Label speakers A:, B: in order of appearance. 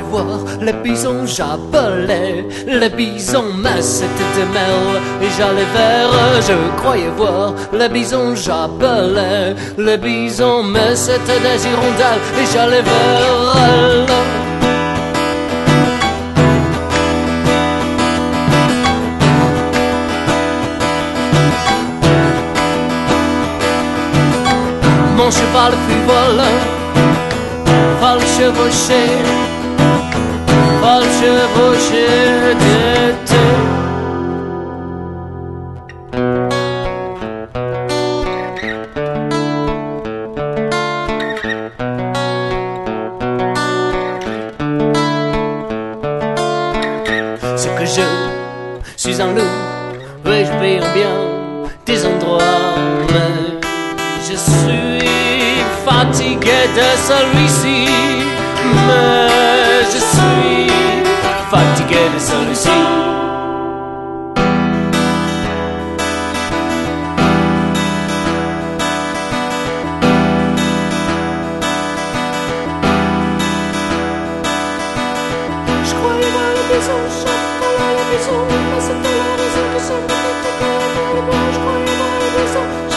A: voir les bisons, j'appelais les bisons, mais c'était des merles et j'allais vers. Je croyais voir les bisons, j'appelais les bisons, mais c'était des hirondelles et j'allais vers elles. Mon cheval frivole, va le chevaucher, va le chevaucher d'été. Ce que je suis un loup, oui je vais en bien des endroits, mais je suis fatigué de celui-ci, mais je suis fatigué de celui-ci. Je croyais voir les bisons, j'appelais les bisons, mais c'était la raison que ça me fait. Je croyais voir les bisons.